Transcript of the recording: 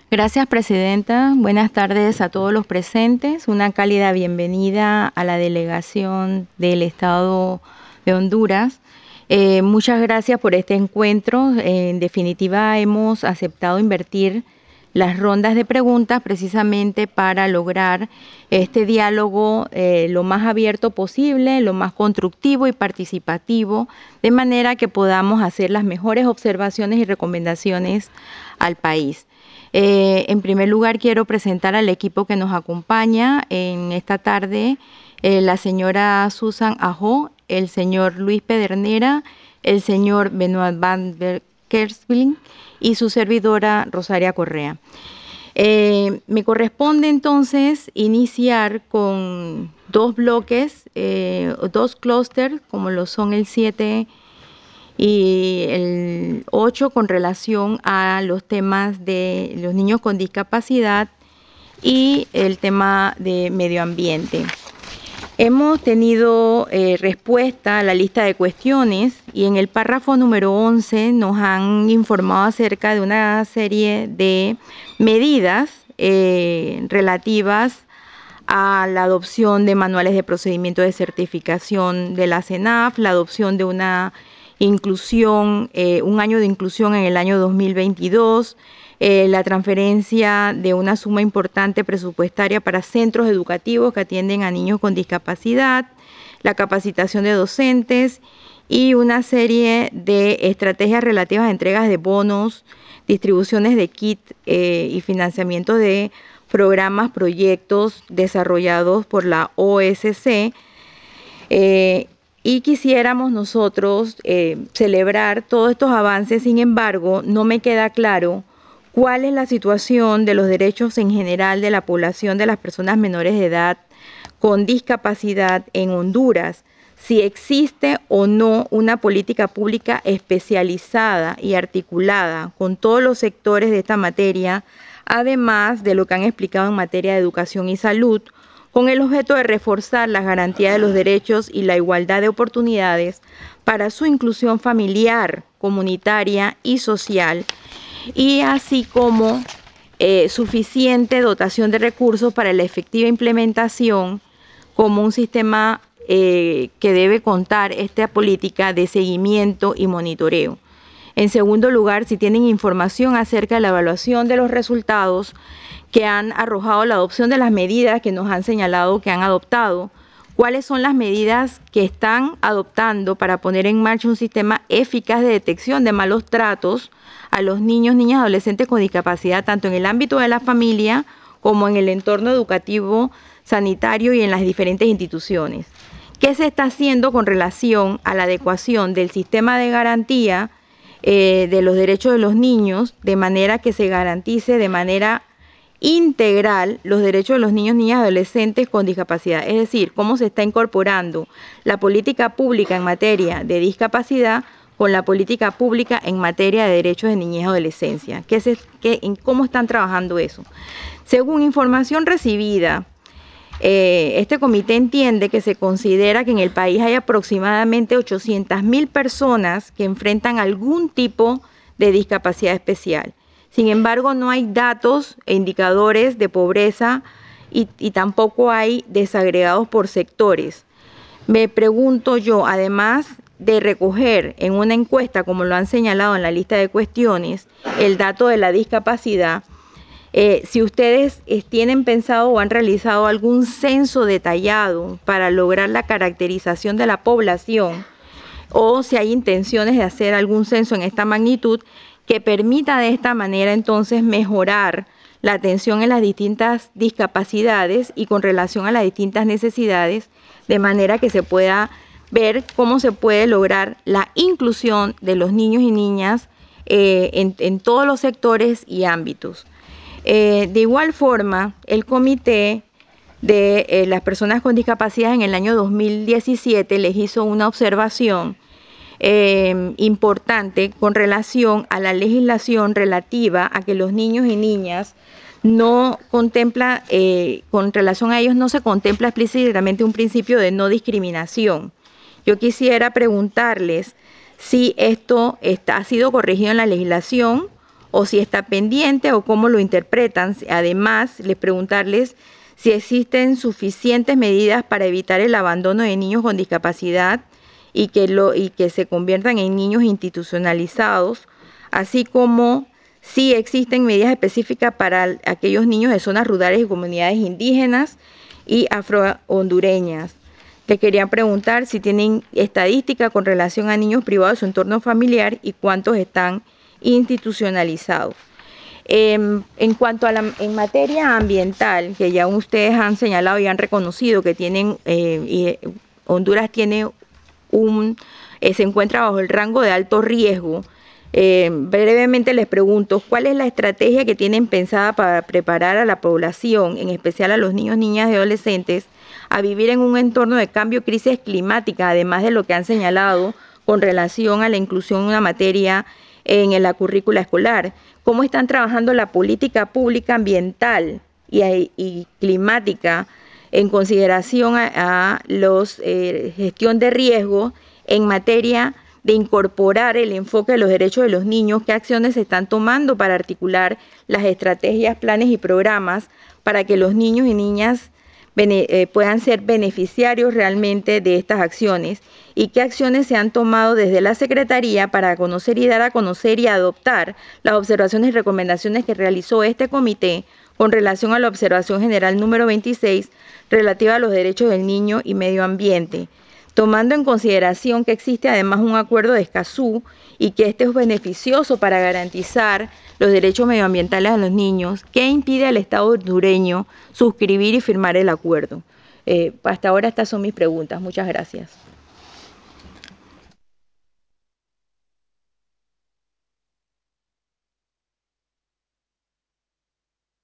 Gracias, Presidenta. Buenas tardes a todos los presentes. Una cálida bienvenida a la delegación del Estado de Honduras. Muchas gracias por este encuentro. En definitiva, hemos aceptado invertir las rondas de preguntas precisamente para lograr este diálogo lo más abierto posible, lo más constructivo y participativo, de manera que podamos hacer las mejores observaciones y recomendaciones al país. En primer lugar, quiero presentar al equipo que nos acompaña en esta tarde, la señora Susan Ajo, el señor Luis Pedernera, el señor Benoit van der Kersvling y su servidora Rosaria Correa. Me corresponde entonces iniciar con dos bloques, dos clústeres, como lo son el 7 y el 8, con relación a los temas de los niños con discapacidad y el tema de medio ambiente. Hemos tenido respuesta a la lista de cuestiones y en el párrafo número 11 nos han informado acerca de una serie de medidas relativas a la adopción de manuales de procedimiento de certificación de la CENAF, la adopción de una inclusión, un año de inclusión en el año 2022, la transferencia de una suma importante presupuestaria para centros educativos que atienden a niños con discapacidad, la capacitación de docentes y una serie de estrategias relativas a entregas de bonos, distribuciones de kit y financiamiento de programas, proyectos desarrollados por la OSC. Y quisiéramos nosotros celebrar todos estos avances. Sin embargo, no me queda claro cuál es la situación de los derechos en general de la población de las personas menores de edad con discapacidad en Honduras, si existe o no una política pública especializada y articulada con todos los sectores de esta materia, además de lo que han explicado en materia de educación y salud, con el objeto de reforzar la garantía de los derechos y la igualdad de oportunidades para su inclusión familiar, comunitaria y social, y así como suficiente dotación de recursos para la efectiva implementación como un sistema que debe contar esta política de seguimiento y monitoreo. En segundo lugar, si tienen información acerca de la evaluación de los resultados que han arrojado la adopción de las medidas que nos han señalado que han adoptado, cuáles son las medidas que están adoptando para poner en marcha un sistema eficaz de detección de malos tratos a los niños, niñas y adolescentes con discapacidad, tanto en el ámbito de la familia como en el entorno educativo, sanitario y en las diferentes instituciones. ¿Qué se está haciendo con relación a la adecuación del sistema de garantía de los derechos de los niños, de manera que se garantice de manera integral los derechos de los niños, niñas y adolescentes con discapacidad? Es decir, cómo se está incorporando la política pública en materia de discapacidad con la política pública en materia de derechos de niñez y adolescencia. ¿Cómo están trabajando eso? Según información recibida, este comité entiende que se considera que en el país hay aproximadamente 800.000 personas que enfrentan algún tipo de discapacidad especial. Sin embargo, no hay datos e indicadores de pobreza y tampoco hay desagregados por sectores. Me pregunto yo, además de recoger en una encuesta, como lo han señalado en la lista de cuestiones, el dato de la discapacidad, si ustedes tienen pensado o han realizado algún censo detallado para lograr la caracterización de la población, o si hay intenciones de hacer algún censo en esta magnitud que permita de esta manera entonces mejorar la atención en las distintas discapacidades y con relación a las distintas necesidades, de manera que se pueda ver cómo se puede lograr la inclusión de los niños y niñas en todos los sectores y ámbitos. De igual forma, el Comité de las Personas con Discapacidad en el año 2017 les hizo una observación importante con relación a la legislación relativa a que los niños y niñas no contempla, con relación a ellos no se contempla explícitamente un principio de no discriminación. Yo quisiera preguntarles si esto ha sido corregido en la legislación o si está pendiente o cómo lo interpretan. Además, preguntarles si existen suficientes medidas para evitar el abandono de niños con discapacidad y que se conviertan en niños institucionalizados, así como si existen medidas específicas para aquellos niños de zonas rurales y comunidades indígenas y afro-hondureñas. Le quería preguntar si tienen estadística con relación a niños privados de su entorno familiar y cuántos están institucionalizados. En cuanto a en materia ambiental, que ya ustedes han señalado y han reconocido que tienen, Honduras tiene se encuentra bajo el rango de alto riesgo. Brevemente les pregunto, ¿cuál es la estrategia que tienen pensada para preparar a la población, en especial a los niños, niñas y adolescentes, a vivir en un entorno de cambio y crisis climática, además de lo que han señalado con relación a la inclusión de una materia en la currícula escolar? ¿Cómo están trabajando la política pública ambiental y climática en consideración a los gestión de riesgo en materia de incorporar el enfoque de los derechos de los niños? ¿Qué acciones se están tomando para articular las estrategias, planes y programas para que los niños y niñas puedan ser beneficiarios realmente de estas acciones? ¿Y qué acciones se han tomado desde la Secretaría para conocer y dar a conocer y adoptar las observaciones y recomendaciones que realizó este comité con relación a la observación general número 26 relativa a los derechos del niño y medio ambiente, tomando en consideración que existe además un acuerdo de Escazú y que este es beneficioso para garantizar los derechos medioambientales a los niños? ¿Qué impide al Estado hondureño suscribir y firmar el acuerdo? Hasta ahora estas son mis preguntas. Muchas gracias.